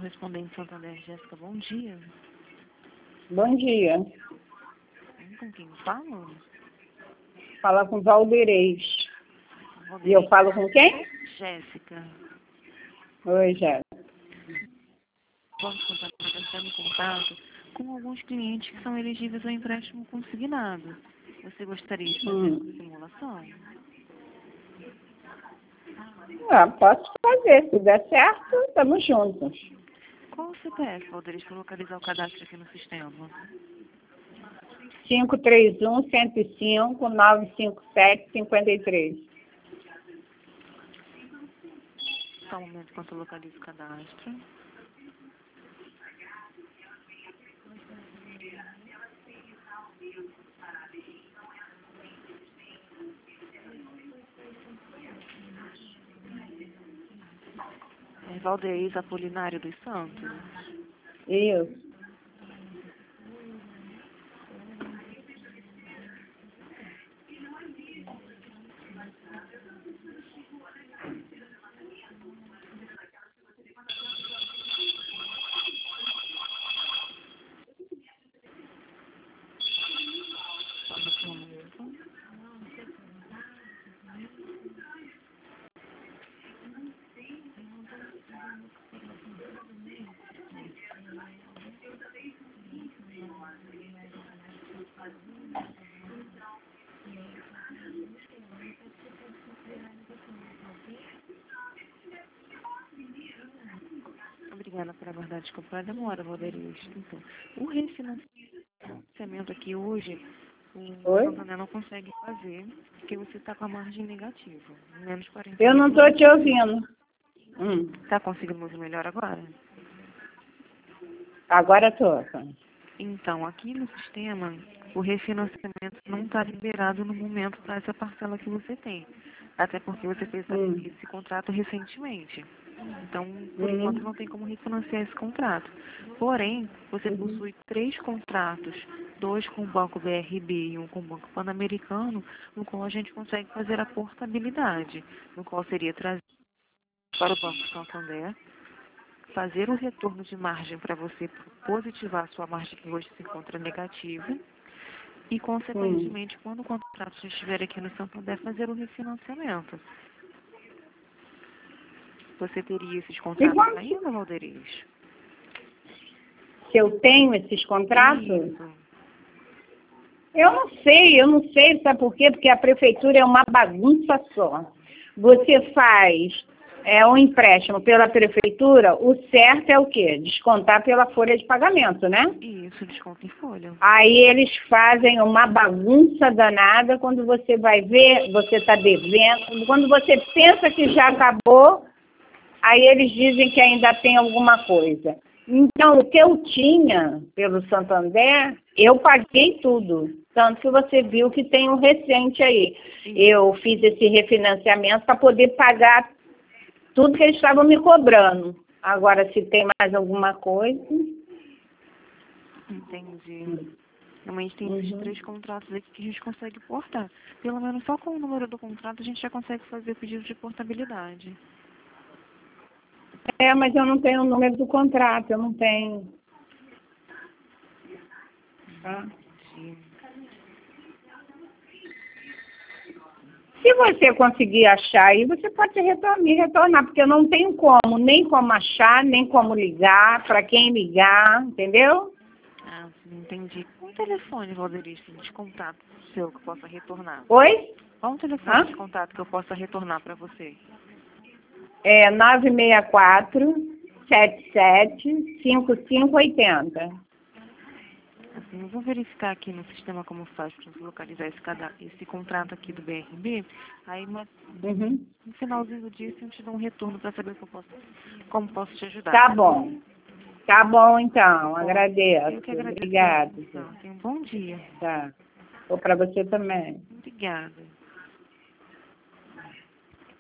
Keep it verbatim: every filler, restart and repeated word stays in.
correspondente Santander, Jéssica, bom dia. Bom dia. Com quem falo? Fala com Valderez. Valderez. E eu falo com quem? Jéssica. Oi, Jéssica. Vamos contar para entrar em contato com alguns clientes que são elegíveis ao empréstimo consignado. Você gostaria de fazer Hum. uma simulação? Ah, posso fazer. Se der certo, estamos juntos. Qual o C P F, Valderez, para localizar o cadastro aqui no sistema? cinco três um, um zero cinco, nove cinco sete, cinco três. Só um momento enquanto eu localizo o cadastro. É Valderez Apolinário dos Santos? Isso. Só um momento. Obrigada por aguardar, desculpa a demora, Valderez. Então, o refinanciamento aqui hoje, o Oi? Santander não consegue fazer, porque você está com a margem negativa, menos quarenta. Eu não estou te ouvindo. Hum. Está conseguindo ouvir melhor agora? Agora estou. Então, aqui no sistema, o refinanciamento não está liberado no momento para essa parcela que você tem. Até porque você fez Hum. esse contrato recentemente. Então, por Uhum. enquanto, não tem como refinanciar esse contrato. Porém, você Uhum. possui três contratos, dois com o Banco B R B e um com o Banco Pan-Americano, no qual a gente consegue fazer a portabilidade, no qual seria trazer para o Banco Santander, fazer o retorno de margem para você positivar a sua margem que hoje se encontra negativa e, consequentemente, Hum. quando o contrato já estiver aqui no Santander, fazer o refinanciamento. Você teria esses E contratos quanto ainda, Valderez? se eu tenho esses contratos? Isso. Eu não sei, eu não sei, sabe por quê? Porque a prefeitura é uma bagunça só. Você faz é, um empréstimo pela prefeitura, o certo é o quê? Descontar pela folha de pagamento, né? Isso, desconto em folha. Aí eles fazem uma bagunça danada, quando você vai ver, você está devendo. Quando você pensa que já acabou, aí eles dizem que ainda tem alguma coisa. Então, o que eu tinha pelo Santander, eu paguei tudo. Tanto que você viu que tem um recente aí. Eu fiz esse refinanciamento para poder pagar tudo que eles estavam me cobrando. Agora, se tem mais alguma coisa... Entendi. Realmente tem esses Uhum. três contratos aqui que a gente consegue portar. Pelo menos só com o número do contrato a gente já consegue fazer o pedido de portabilidade. É, mas eu não tenho o número do contrato, eu não tenho. Tá? Entendi. Se você conseguir achar aí, você pode retornar, me retornar, porque eu não tenho como, nem como achar, nem como ligar, para quem ligar, entendeu? Ah, sim, entendi. Qual o telefone, Valderez, de contato seu que eu possa retornar? Oi? Qual o telefone Hã? de contato que eu possa retornar para você? É nove seis quatro, sete sete, cinco cinco oito zero. Assim, eu vou verificar aqui no sistema como faz para localizar esse, cada, esse contrato aqui do B R B. Aí, mas, Uhum. no finalzinho do dia, eu te dou um retorno para saber que eu posso, como posso te ajudar. Tá bom. Tá bom, então. Bom, Agradeço. eu que agradeço pela Obrigada. atenção. Tenha um bom dia. Tá. Ou para você também. Obrigada.